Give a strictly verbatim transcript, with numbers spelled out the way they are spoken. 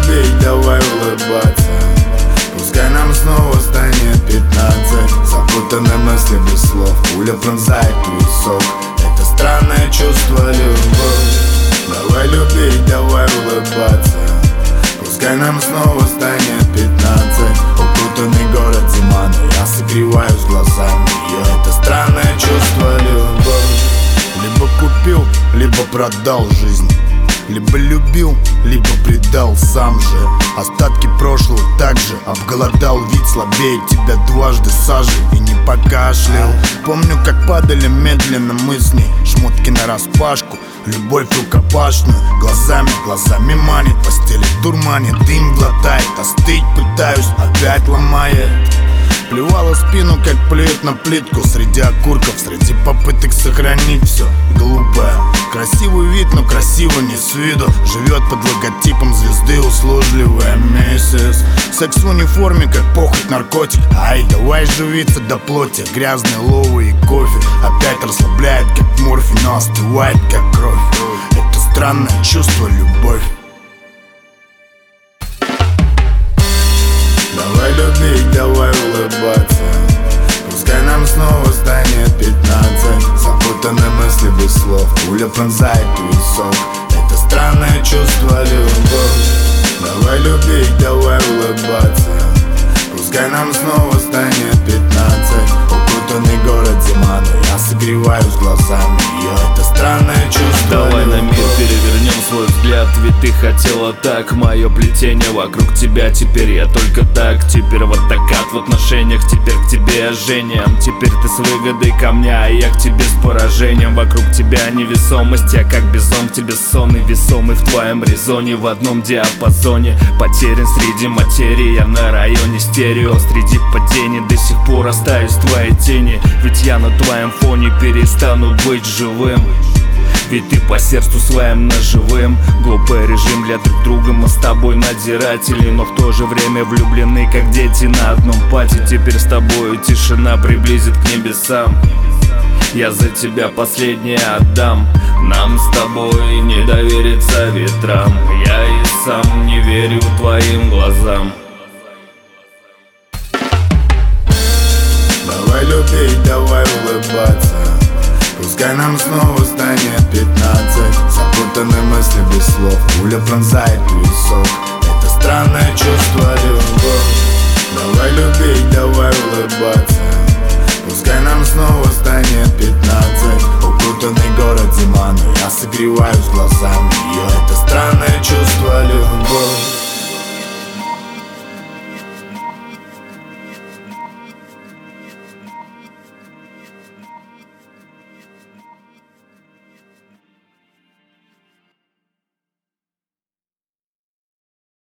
любить, давай улыбаться. Пускай нам снова станет пятнадцать. Запутанные мысли без слов, пуля пронзает висок. Это странное чувство, любовь. Давай любить, давай улыбаться. Пускай нам снова станет пятнадцать. Укутанный город зима, но я согреваюсь глазами ее. Это странное чувство, любовь. Либо купил, либо продал жизнь. Либо любил, либо предал сам же. Остатки прошлого также обголодал, ведь слабее тебя дважды сажи и не покашлял. Помню, как падали медленно мы с ней, шмотки нараспашку, любовь рукопашную. Глазами, глазами манит, постели дурманит, дым глотает, остыть пытаюсь, опять ломает. Плевала в спину, как плюет на плитку. Среди окурков, среди попыток сохранить все глупое. Красивый вид, но красиво не с виду. Живет под логотипом звезды услужливая миссис. Секс в униформе, как похоть, наркотик. Ай, давай живиться до плоти. Грязные ловы и кофе опять расслабляет, как морфий, но остывает, как кровь. Это странное чувство, любовь. Давай любить, давай улыбаться. Пускай нам снова станет пятнадцать. Запутанные мысли без слов, пуля пронзает висок. Это странное чувство, любовь. Давай любить, давай улыбаться. Пускай нам снова станет пятнадцать. Укутанный город зима, но я согреваюсь глазами ее. Это странное чувство. Давай на мир перевернем свой взгляд, ведь ты хотела так. Мое плетение вокруг тебя, теперь я только так. Теперь вот закат в отношениях, теперь к тебе я Женя. Теперь ты с выгодой ко мне, а я к тебе с поражением. Вокруг тебя невесомость, я как бизон к тебе сонный, весомый в твоем резоне. В одном диапазоне, потерян среди материи. Я на районе стерео, среди падений до сих пор остаюсь в твоей тени. Ведь я на твоем фоне перестану быть живым. Ведь ты по сердцу своим наживым. Глупый режим для друг друга, мы с тобой надзиратели, но в то же время влюблены, как дети на одном пати. Теперь с тобою тишина приблизит к небесам. Я за тебя последнее отдам. Нам с тобой не довериться ветрам. Я и сам не верю твоим глазам. Давай любить, давай улыбаться. Пускай нам снова станет пятнадцать. Запутанные мысли без слов, пуля пронзает висок. Это странное чувство.